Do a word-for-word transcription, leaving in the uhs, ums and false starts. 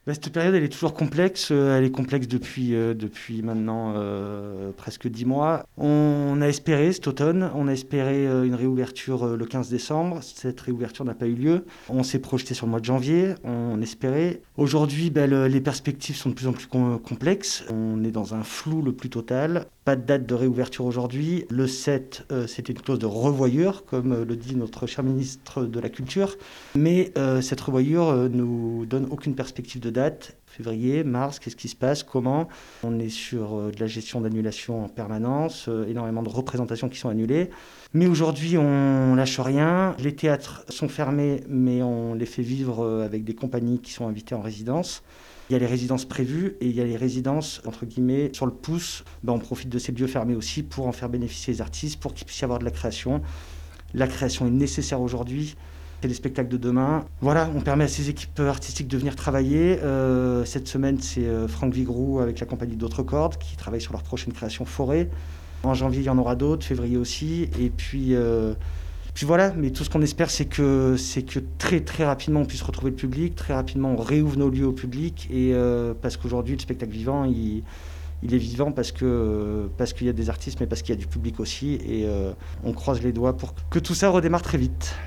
Bah, cette période, elle est toujours complexe. euh, Elle est complexe depuis, euh, depuis maintenant euh, presque dix mois. On a espéré cet automne, on a espéré euh, une réouverture euh, le quinze décembre. Cette réouverture n'a pas eu lieu. On s'est projeté sur le mois de janvier, on espérait. Aujourd'hui, bah, le- les perspectives sont de plus en plus com- complexes. On est dans un flou le plus total. Pas de date de réouverture aujourd'hui. Le sept, euh, c'était une clause de revoyure, comme euh, le dit notre cher ministre de la Culture. Mais euh, cette revoyure euh, nous donne aucune perspective de date. Février, mars, qu'est-ce qui se passe? Comment? On est sur euh, de la gestion d'annulation en permanence, euh, énormément de représentations qui sont annulées. Mais aujourd'hui, on lâche rien. Les théâtres sont fermés, mais on les fait vivre euh, avec des compagnies qui sont invitées en résidence. Il y a les résidences prévues et il y a les résidences, entre guillemets, sur le pouce. Ben, on profite de ces lieux fermés aussi pour en faire bénéficier les artistes, pour qu'il puisse y avoir de la création. La création est nécessaire aujourd'hui. C'est les spectacles de demain. Voilà, on permet à ces équipes artistiques de venir travailler. Euh, cette semaine, c'est euh, Franck Vigroux avec la compagnie d'Autres Cordes qui travaille sur leur prochaine création Forêt. En janvier, il y en aura d'autres, février aussi. Et puis, euh, puis voilà, mais tout ce qu'on espère, c'est que, c'est que très très rapidement, on puisse retrouver le public. Très rapidement, on réouvre nos lieux au public. Et euh, parce qu'aujourd'hui, le spectacle vivant, il, il est vivant parce que parce qu'il y a des artistes, mais parce qu'il y a du public aussi. Et euh, on croise les doigts pour que tout ça redémarre très vite.